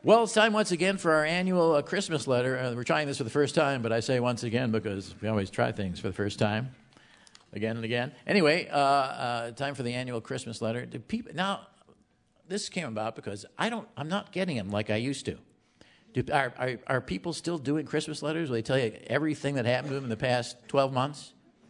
Well, it's time once again for our annual Christmas letter. We're trying this for the first time, but I say once again because we always try things for the first time, again and again. Anyway, time for the annual Christmas letter. Now, this came about because I'm not getting them like I used to. Are people still doing Christmas letters? Will they tell you everything that happened to them in the past 12 months?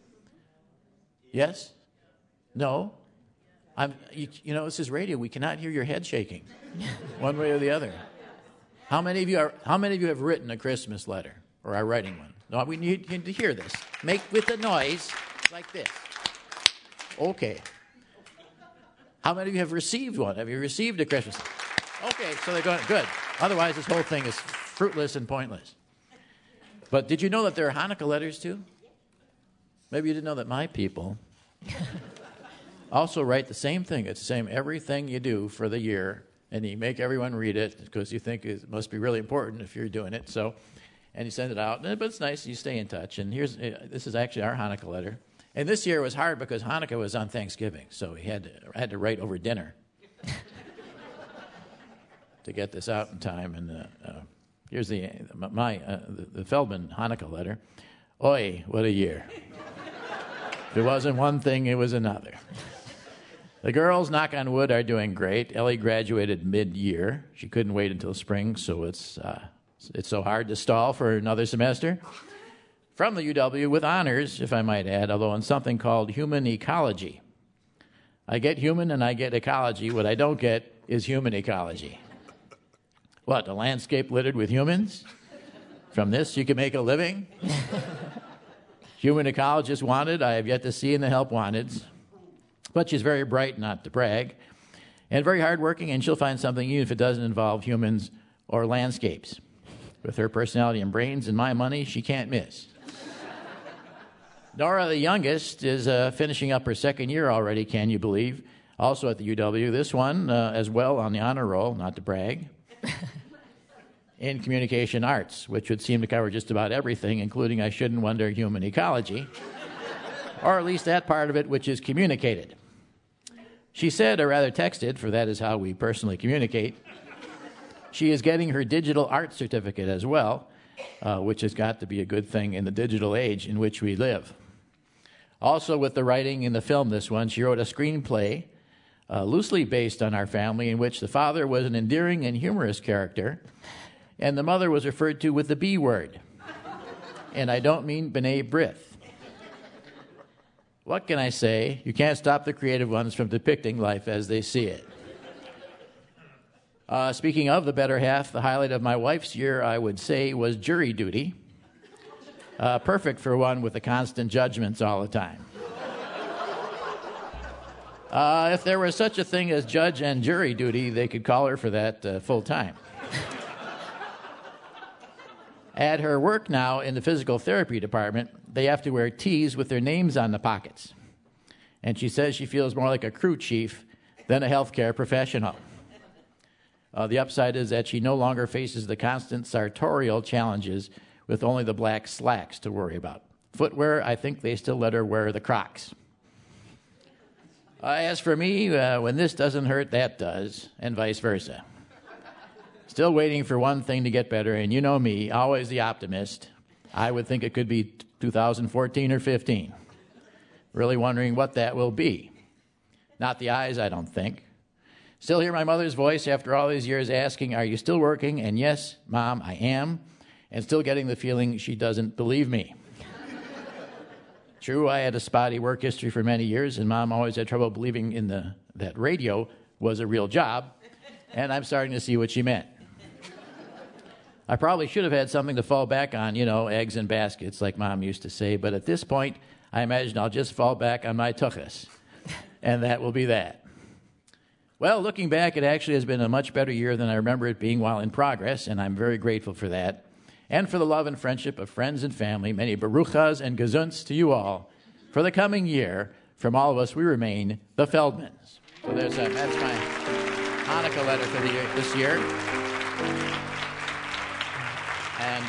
Yes? No? This is radio. We cannot hear your head shaking, one way or the other. How many of you have written a Christmas letter or are writing one? No, we need to hear this. Make with the noise like this. Okay. How many of you have received one? Have you received a Christmas letter? Okay, so they're going good. Otherwise, this whole thing is fruitless and pointless. But did you know that there are Hanukkah letters too? Maybe you didn't know that my people also write the same thing. It's the same everything you do for the year. And you make everyone read it because you think it must be really important if you're doing it. So, and you send it out. But it's nice. You stay in touch. And this is actually our Hanukkah letter. And this year was hard because Hanukkah was on Thanksgiving. So we had to write over dinner to get this out in time. And here's the Feldman Hanukkah letter. Oi, what a year. If it wasn't one thing, it was another. The girls, knock on wood, are doing great. Ellie graduated mid-year. She couldn't wait until spring, so it's so hard to stall for another semester. From the UW with honors, if I might add, although in something called human ecology. I get human and I get ecology. What I don't get is human ecology. What, a landscape littered with humans? From this you can make a living? Human ecologist wanted, I have yet to see in the help wanteds. But she's very bright, not to brag, and very hardworking, and she'll find something even if it doesn't involve humans or landscapes. With her personality and brains and my money, she can't miss. Nora, the youngest, is finishing up her second year already, can you believe? Also at the UW. This one as well on the honor roll, not to brag, in communication arts, which would seem to cover just about everything, including, I shouldn't wonder, human ecology, or at least that part of it which is communicated. She said, or rather texted, for that is how we personally communicate, she is getting her digital art certificate as well, which has got to be a good thing in the digital age in which we live. Also with the writing in the film, this one, she wrote a screenplay loosely based on our family in which the father was an endearing and humorous character, and the mother was referred to with the B word. And I don't mean B'nai B'rith. What can I say? You can't stop the creative ones from depicting life as they see it. Speaking of the better half, the highlight of my wife's year, I would say, was jury duty. Perfect for one with the constant judgments all the time. If there was such a thing as judge and jury duty, they could call her for that full time. At her work now in the physical therapy department, they have to wear T's with their names on the pockets. And she says she feels more like a crew chief than a healthcare professional. The upside is that she no longer faces the constant sartorial challenges with only the black slacks to worry about. Footwear, I think they still let her wear the Crocs. As for me, when this doesn't hurt, that does, and vice versa. Still waiting for one thing to get better, and you know me, always the optimist. I would think it could be 2014 or 15. Really wondering what that will be. Not the eyes, I don't think. Still hear my mother's voice after all these years asking, are you still working? And yes, Mom, I am. And still getting the feeling she doesn't believe me. True, I had a spotty work history for many years, and Mom always had trouble believing that radio was a real job. And I'm starting to see what she meant. I probably should have had something to fall back on, eggs in baskets, like Mom used to say. But at this point, I imagine I'll just fall back on my tuchus. And that will be that. Well, looking back, it actually has been a much better year than I remember it being while in progress, and I'm very grateful for that. And for the love and friendship of friends and family, many baruchas and gazunts to you all. For the coming year, from all of us, we remain the Feldmans. So that's my Hanukkah letter for this year. And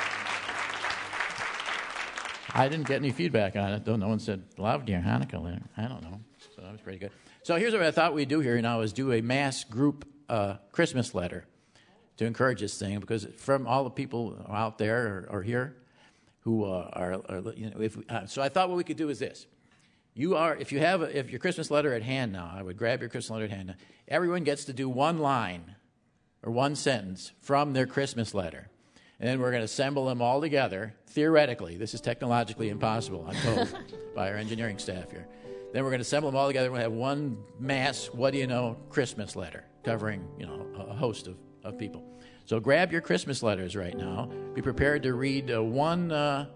I didn't get any feedback on it, though. No one said, loved your Hanukkah letter. I don't know. So that was pretty good. So here's what I thought we'd do here now is do a mass group Christmas letter to encourage this thing, because from all the people out there or here who are so I thought what we could do is this. If you have your Christmas letter at hand now, I would grab your Christmas letter at hand now. Everyone gets to do one line or one sentence from their Christmas letter. And then we're going to assemble them all together. Theoretically, this is technologically impossible, I'm told, by our engineering staff here. Then we're going to assemble them all together. We'll have one mass, what do you know, Christmas letter covering, a host of people. So grab your Christmas letters right now. Be prepared to read one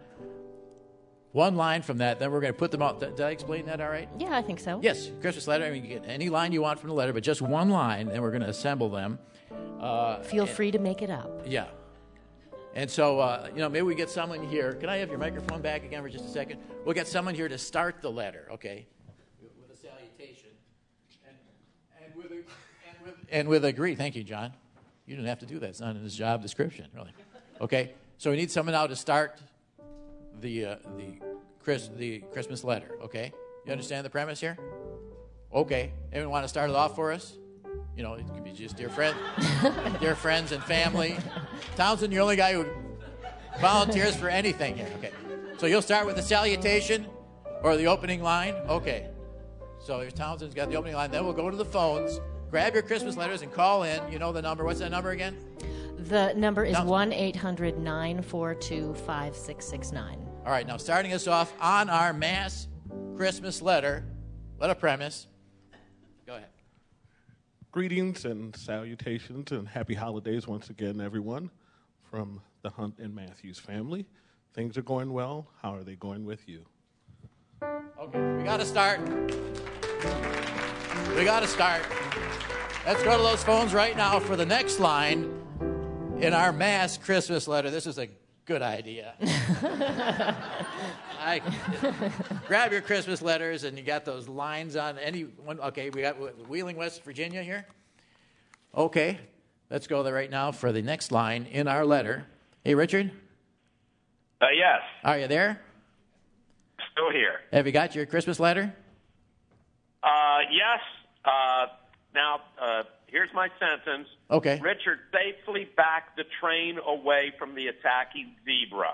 line from that. Then we're going to put them out. Did I explain that all right? Yeah, I think so. Yes, Christmas letter. I mean, you get any line you want from the letter, but just one line, and we're going to assemble them. Feel free to make it up. Yeah. And so, maybe we get someone here. Can I have your microphone back again for just a second? We'll get someone here to start the letter, okay? With a salutation. And with a greet. Thank you, John. You didn't have to do that. It's not in his job description, really. Okay? So we need someone now to start the Christmas letter, okay? You understand the premise here? Okay. Anyone want to start it off for us? It could be just dear friends and family. Townsend, you're the only guy who volunteers for anything here. Okay. So you'll start with the salutation or the opening line? Okay. So your Townsend's got the opening line. Then we'll go to the phones, grab your Christmas letters, and call in. You know the number. What's that number again? The number is 1-800-942-5669. All right. Now, starting us off on our mass Christmas letter, what a premise. Go ahead. Greetings and salutations and happy holidays once again, everyone, from the Hunt and Matthews family. Things are going well. How are they going with you? Okay, we got to start. Let's go to those phones right now for the next line in our mass Christmas letter. This is a good idea. Grab your Christmas letters, and you got those lines on any one. Okay, we got Wheeling, West Virginia here. Okay, let's go there right now for the next line in our letter. Hey, Richard? Yes. Are you there? Still here. Have you got your Christmas letter? Yes. Now, here's my sentence. Okay. Richard safely backed the train away from the attacking zebra.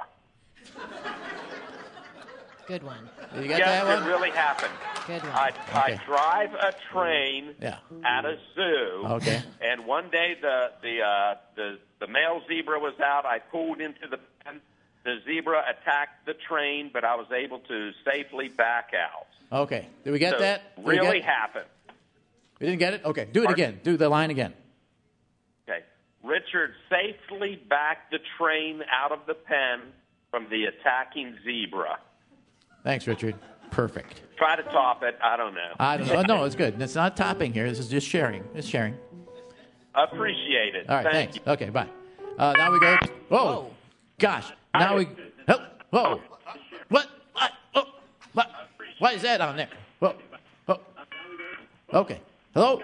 Good one. You got yes, that one? it really happened. Good one. I drive a train at a zoo. Okay. And one day the male zebra was out. I pulled into the pen. The zebra attacked the train, but I was able to safely back out. Okay. Did we get that? Really happened. We didn't get it? Okay. Do it again. Do the line again. Okay. Richard safely backed the train out of the pen from the attacking zebra. Thanks, Richard. Perfect. Try to top it. I don't know. No, it's good. It's not topping here. This is just sharing. It's sharing. Appreciate it. All right. Thank Thanks. You. Okay, bye. Now we go. Whoa. Gosh. Now we. Oh, whoa. What? Oh, what? Why is that on there? Whoa. Oh. Okay. Hello?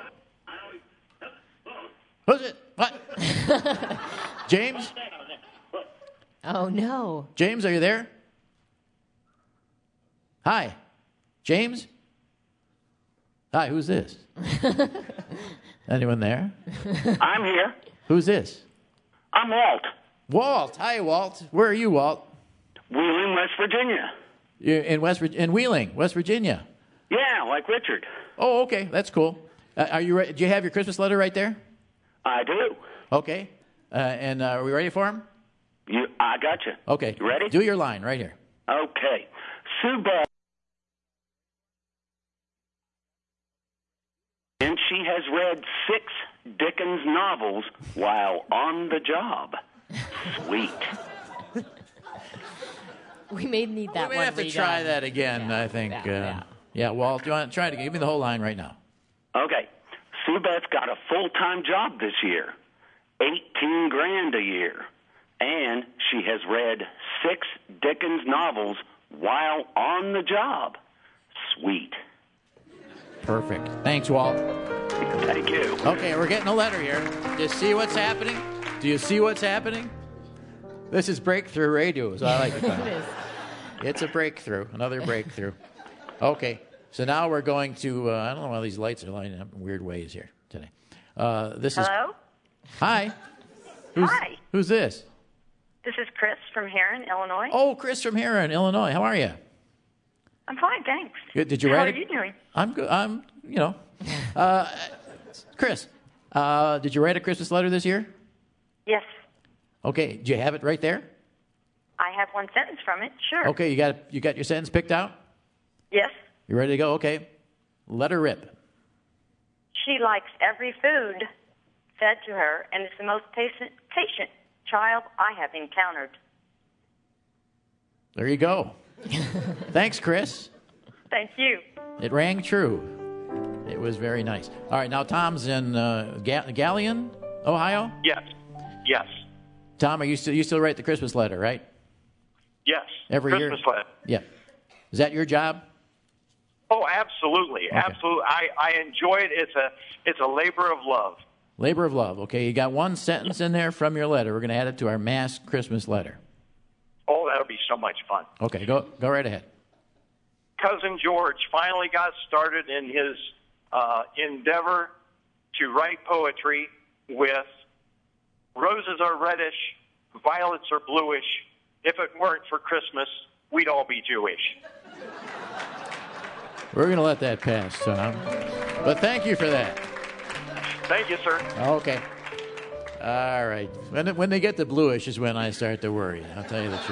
Who's it? What? James? Oh, no. James, are you there? Hi. James? Hi, who's this? Anyone there? I'm here. Who's this? I'm Walt. Walt. Hi, Walt. Where are you, Walt? Wheeling, West Virginia. You're in Wheeling, West Virginia. Yeah, like Richard. Oh, okay. That's cool. Are you ready? Do you have your Christmas letter right there? I do. Okay. And are we ready for him? I got you. Okay. You ready? Do your line right here. Okay. Sue Beth. And she has read 6 Dickens novels while on the job. Sweet. We may need that one. We may have to try that again, I think. Yeah, Walt, do you want to try it again? Give me the whole line right now. Okay. Sue Beth's got a full-time job this year. $18,000 a year. And she has read 6 Dickens novels while on the job. Sweet. Perfect. Thanks, Walt. Thank you. Okay, we're getting a letter here. Do you see what's happening? Do you see what's happening? This is breakthrough radio, so I like it. It is. It's a breakthrough, another breakthrough. Okay, so now we're going to, I don't know why these lights are lighting up in weird ways here today. Hello? Hi. Hi. Who's this? This is Chris from Heron, Illinois. Oh, Chris from Heron, Illinois. How are you? I'm fine, thanks. Good. Did you How write are it? you doing? I'm good. Chris, did you write a Christmas letter this year? Yes. Okay. Do you have it right there? I have one sentence from it, sure. Okay. You got your sentence picked out? Yes. You ready to go? Okay. Let her rip. She likes every food fed to her and is the most patient child I have encountered. There you go. Thanks, Chris. Thank you. It rang true. It was very nice. All right, now Tom's in Galion, Ohio. Yes. Tom, you still write the Christmas letter, right? Yes. Every year. Christmas letter. Yeah. Is that your job? Oh, absolutely, Okay. absolutely. I enjoy it. It's a labor of love. Labor of love. Okay, you got one sentence in there from your letter. We're going to add it to our mass Christmas letter. Oh, that'll be so much fun. Okay, go right ahead. Cousin George finally got started in his endeavor to write poetry with roses are reddish, violets are bluish. If it weren't for Christmas, we'd all be Jewish. We're going to let that pass, Tom. But thank you for that. Thank you, sir. Okay. All right. When they get to bluish is when I start to worry. I'll tell you the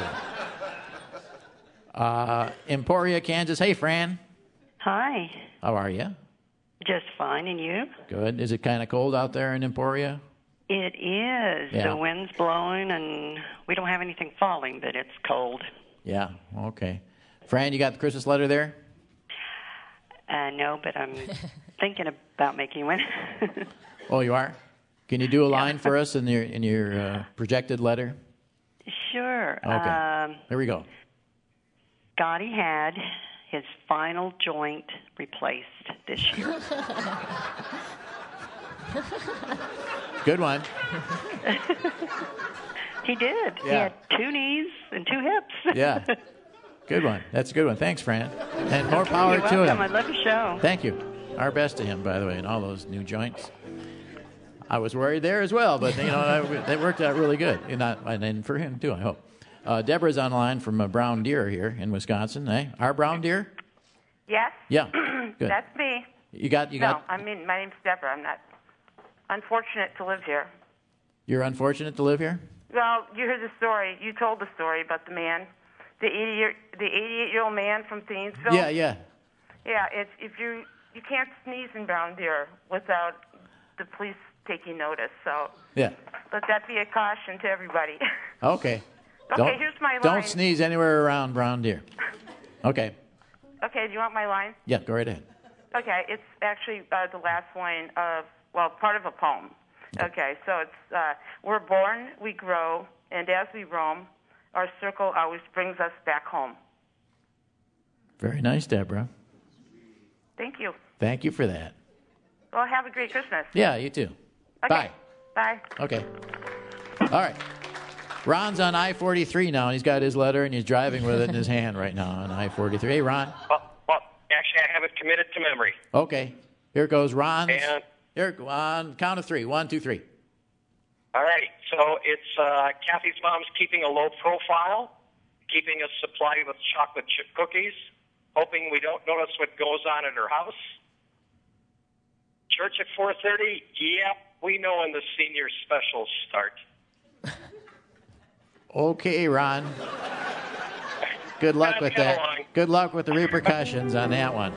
truth. Emporia, Kansas. Hey, Fran. Hi. How are you? Just fine, and you? Good. Is it kind of cold out there in Emporia? It is. Yeah. The wind's blowing, and we don't have anything falling, but it's cold. Yeah. Okay. Fran, you got the Christmas letter there? No, but I'm thinking about making one. Oh, you are? Can you do a line for us in your projected letter? Sure. Okay. Here we go. Gotti had his final joint replaced this year. Good one. He did. Yeah. He had 2 knees and 2 hips. Yeah. Good one. That's a good one. Thanks, Fran. And more power You're to welcome. him. I love your show. Thank you. Our best to him, by the way, and all those new joints. I was worried there as well, but that worked out really good. And for him too, I hope. Deborah's online from Brown Deer here in Wisconsin. Hey, our Brown Deer? Yes. Yeah. Good. That's me. You got. No, I mean, my name's Deborah. I'm not unfortunate to live here. You're unfortunate to live here? Well, you heard the story. You told the story about the man, the 88-year-old man from Thiensville. Yeah. Yeah. It's if you can't sneeze in Brown Deer without the police taking notice. So Yeah. let that be a caution to everybody. Okay. Okay, here's my line. Don't sneeze anywhere around Brown Deer. Okay. Okay, do you want my line? Yeah, go right ahead. Okay, it's actually the last line of, part of a poem. Okay, so it's, we're born, we grow, and as we roam, our circle always brings us back home. Very nice, Deborah. Thank you. Thank you for that. Well, have a great Christmas. Yeah, you too. Okay. Bye. Bye. Okay. All right. Ron's on I-43 now, and he's got his letter, and he's driving with it in his hand right now on I-43. Hey, Ron. Well, actually, I have it committed to memory. Okay. Here goes Ron's. And Here, on count of 3. 1, 2, 3. all right, so it's Kathy's mom's keeping a low profile, keeping us supplied with chocolate chip cookies, hoping we don't notice what goes on at her house. Church at 4:30. Yep, we know when the senior specials start. Okay, Ron. Good luck with that. Good luck with the repercussions on that one.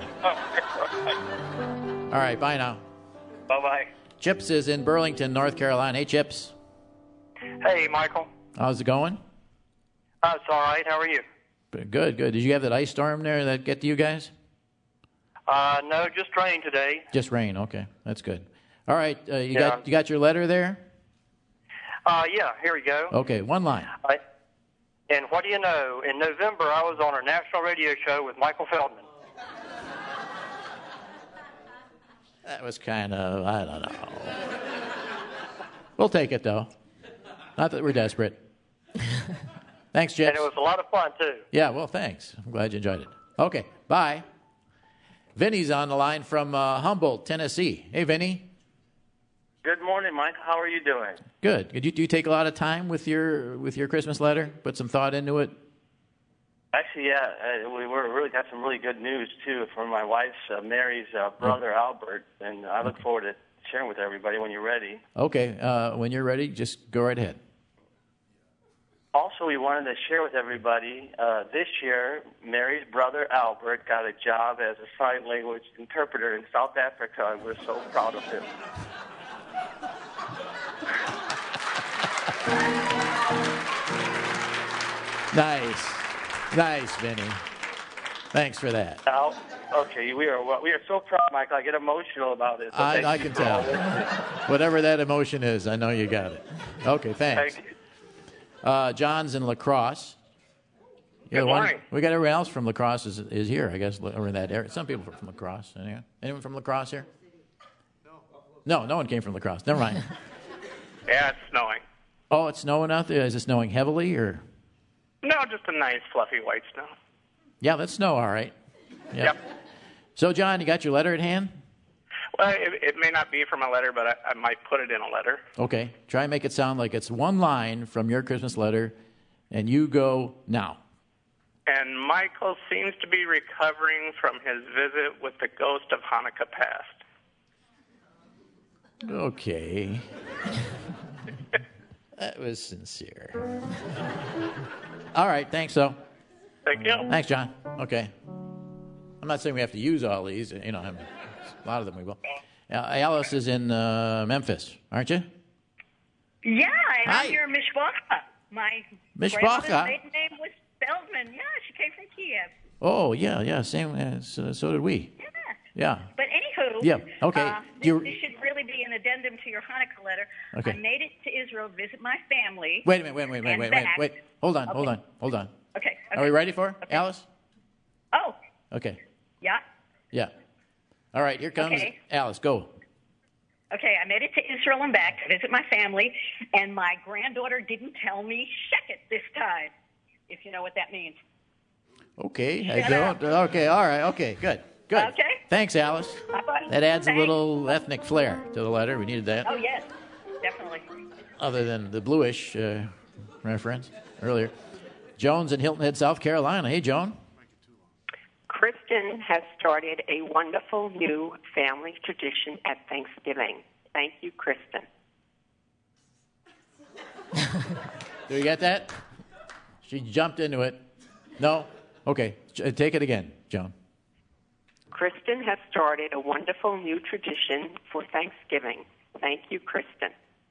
All right, bye now. Bye-bye. Chips is in Burlington, North Carolina. Hey, Chips. Hey, Michael. How's it going? It's all right. How are you? Good. Did you have that ice storm there that get to you guys? No, just rain today. Just rain. Okay, that's good. All right, you got your letter there? Yeah, here we go. Okay, one line. And what do you know? In November, I was on a national radio show with Michael Feldman. That was kind of, I don't know. We'll take it, though. Not that we're desperate. Thanks, Chips. And it was a lot of fun, too. Yeah, well, thanks. I'm glad you enjoyed it. Okay, bye. Vinny's on the line from Humboldt, Tennessee. Hey, Vinny. Good morning, Mike. How are you doing? Good. Do you take a lot of time with your Christmas letter? Put some thought into it? Actually, yeah, we really got some really good news, too, from my wife's Mary's brother, Albert, and I look forward to sharing with everybody when you're ready. Okay. When you're ready, just go right ahead. Also, we wanted to share with everybody, this year, Mary's brother, Albert, got a job as a sign language interpreter in South Africa, and we're so proud of him. Nice, Vinny. Thanks for that. Okay, we are so proud, Michael. I get emotional about it. So I can tell. Whatever that emotion is, I know you got it. Okay, thanks. Thank you. John's in La Crosse. Good morning. We got everyone else from La Crosse is here, I guess, or in that area. Some people from La Crosse. Anyone from La Crosse here? No one came from La Crosse. Never mind. Yeah, it's snowing. Oh, it's snowing out there? Is it snowing heavily or? No, just a nice fluffy white snow. Yeah, that's snow, all right. Yep. So, John, you got your letter at hand? Well, it may not be from a letter, but I might put it in a letter. Okay. Try and make it sound like it's one line from your Christmas letter, and you go now. And Michael seems to be recovering from his visit with the ghost of Hanukkah past. Okay. That was sincere. All right, thanks, though. Thank you. Thanks, John. Okay. I'm not saying we have to use all these. A lot of them we will. Alice is in Memphis, aren't you? Yeah, and Hi. I'm your Mishpacha. My Mishpacha? grandmother's maiden name was Feldman. Yeah, she came from Kiev. Oh, yeah, same. So did we. Yeah. But anywho, Yeah, okay. this should really be an addendum to your Hanukkah letter. Okay. I made it to Israel to visit my family. Wait a minute. Wait. Hold on. Okay. Are we ready for it, Alice? Oh, Okay. yeah. All right, here comes Okay. Alice. Go. Okay, I made it to Israel and back to visit my family, and my granddaughter didn't tell me sheket this time, if you know what that means. Okay, I Shut don't. up. Okay, all right. Okay, good. Okay. Thanks, Alice. Bye-bye. That adds a Thanks. little ethnic flair to the letter. We needed that. Oh, yes, definitely. Other than the bluish reference earlier. Joan's in Hilton Head, South Carolina. Hey, Joan. Kristen has started a wonderful new family tradition at Thanksgiving. Thank you, Kristen. Do you get that? She jumped into it. No? Okay. Take it again, Joan. Kristen has started a wonderful new tradition for Thanksgiving. Thank you, Kristen.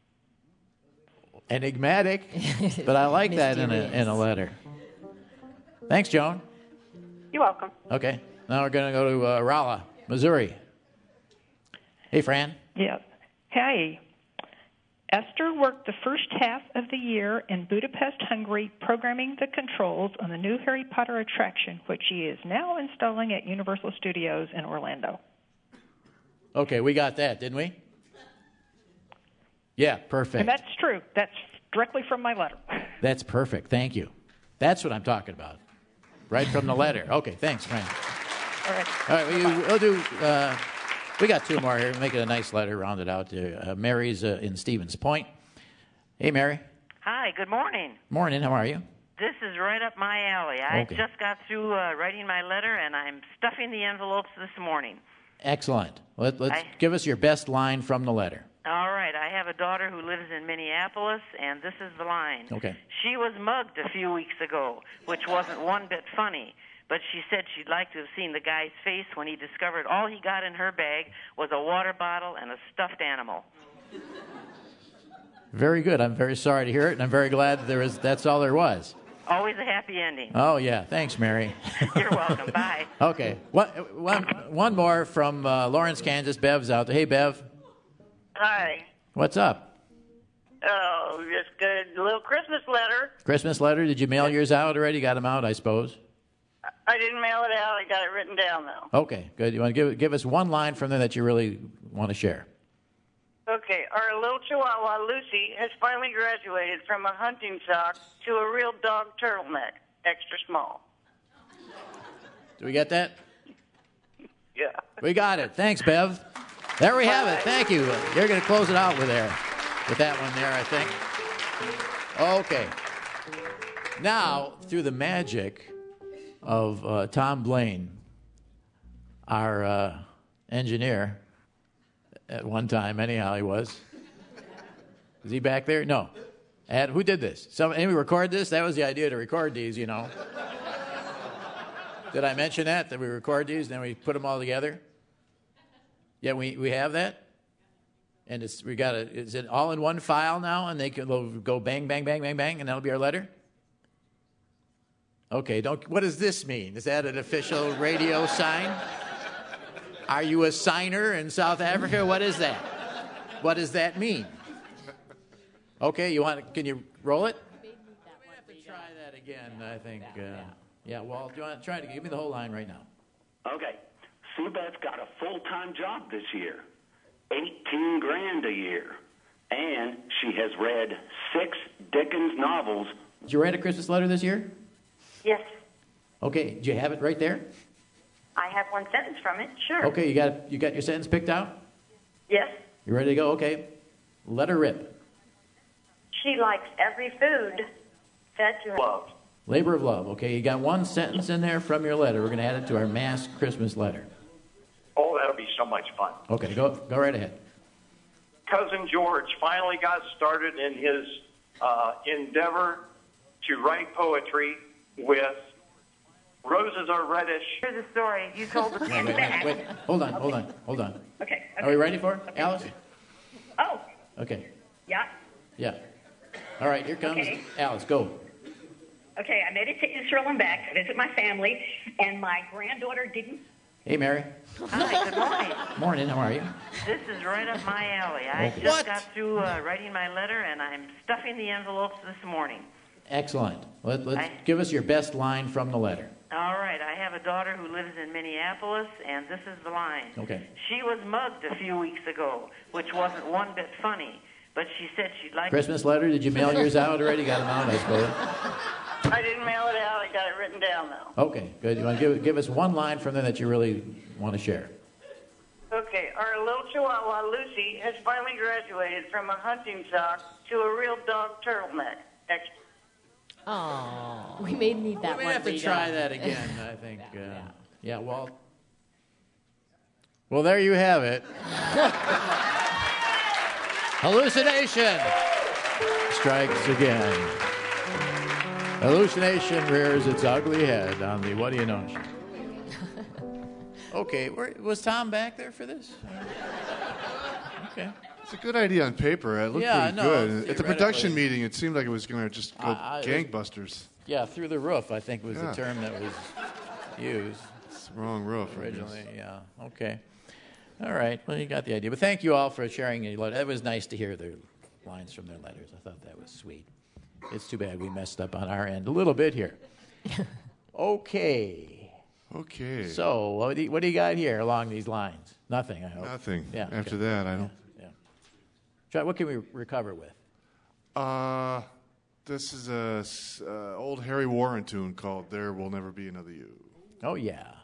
Enigmatic, but I like that in a letter. Thanks, Joan. You're welcome. Okay. Now we're going to go to Rolla, Missouri. Hey, Fran. Yeah. Hey. Esther worked the first half of the year in Budapest, Hungary, programming the controls on the new Harry Potter attraction, which she is now installing at Universal Studios in Orlando. Okay, we got that, didn't we? Yeah, perfect. And that's true. That's directly from my letter. That's perfect. Thank you. That's what I'm talking about. Right from the letter. Okay, thanks, Fran. All right. We'll do. We got two more here. Make it a nice letter, round it out. Mary's in Stevens Point. Hey, Mary. Hi, good morning. Morning. How are you? This is right up my alley. I Okay. just got through writing my letter, and I'm stuffing the envelopes this morning. Excellent. Let's give us your best line from the letter. All right, I have a daughter who lives in Minneapolis, and this is the line. Okay. She was mugged a few weeks ago, which wasn't one bit funny, but she said she'd like to have seen the guy's face when he discovered all he got in her bag was a water bottle and a stuffed animal. Very good. I'm very sorry to hear it, and I'm very glad that's all there was. Always a happy ending. Oh, yeah. Thanks, Mary. You're welcome. Bye. Okay. One more from Lawrence, Kansas. Bev's out there. Hey, Bev. Hi. What's up? Oh, just good. A little Christmas letter. Christmas letter? Did you mail yours out already? Got them out, I suppose? I didn't mail it out. I got it written down, though. Okay, good. You want to give us one line from there that you really want to share? Okay. Our little chihuahua, Lucy, has finally graduated from a hunting sock to a real dog turtleneck, extra small. Do we get that? Yeah. We got it. Thanks, Bev. There we have it. Thank you. You're going to close it out with that one there, I think. Okay. Now, through the magic of Tom Blaine, our engineer, at one time, anyhow, he was. Is he back there? No. Who did this? Anybody record this? That was the idea, to record these, you know. Did I mention that we record these and then we put them all together? Yeah, we have that, and is it all in one file now, and they'll go bang, bang, bang, bang, bang, and that'll be our letter? Okay, what does this mean? Is that an official radio sign? Are you a signer in South Africa? What is that? What does that mean? Okay, can you roll it? We have to try that again, I think. Yeah, Walt, do you want to try to give me the whole line right now? Okay. Sue Beth's got a full-time job this year, $18,000 a year, and she has read 6 Dickens novels. Did you write a Christmas letter this year? Yes, Okay, do you have it right there? I have one sentence from it. Sure. Okay, you got your sentence picked out? Yes. You ready to go? Okay. Let her rip. She likes every food fed to her. Love. Labor of love. Okay, you got one sentence in there from your letter. We're going to add it to our mass Christmas letter. Oh, that'll be so much fun. Okay, go right ahead. Cousin George finally got started in his endeavor to write poetry with Roses Are Reddish. Here's the story. You told us. Wait. Hold on. Okay. Are we ready for it, Alice? Oh, Okay. yeah. Yeah. All right, here comes Okay. Alice. Go. Okay, I made it to Israel and back to visit my family, and my granddaughter didn't. Hey, Mary. Hi, good morning. Morning. How are you? This is right up my alley. I Okay. just got through writing my letter, and I'm stuffing the envelopes this morning. Excellent. Let's give us your best line from the letter. All right, I have a daughter who lives in Minneapolis, and this is the line. Okay. She was mugged a few weeks ago, which wasn't one bit funny, but she said she'd like Christmas letter. Did you mail yours out already? Got them out, I suppose. I didn't mail it out. I got it written down, though. Okay, good. You want to give us one line from there that you really want to share? Okay, our little chihuahua, Lucy, has finally graduated from a hunting sock to a real dog turtleneck. Extra. Oh, we may need that We one. have to Rita. try that again, I think. Yeah, Walt. Well, there you have it. Hallucination strikes again. Hallucination rears its ugly head on the What Do You Know show. Okay, was Tom back there for this? Okay. It's a good idea on paper. It looked Yeah, pretty no, good. At the production theoretically. meeting, it seemed like it was going to just go gangbusters. Yeah, through the roof, I think was the Yeah. term that was used. It's the wrong roof. I guess. Originally, yeah. Okay. All right. Well, you got the idea. But thank you all for sharing your letter. It was nice to hear their lines from their letters. I thought that was sweet. It's too bad we messed up on our end a little bit here. Okay. So, what do you got here along these lines? Nothing, I hope. Nothing. Yeah. After okay. that, I don't. Try, what can we recover with? This is a old Harry Warren tune called "There Will Never Be Another You." Oh yeah.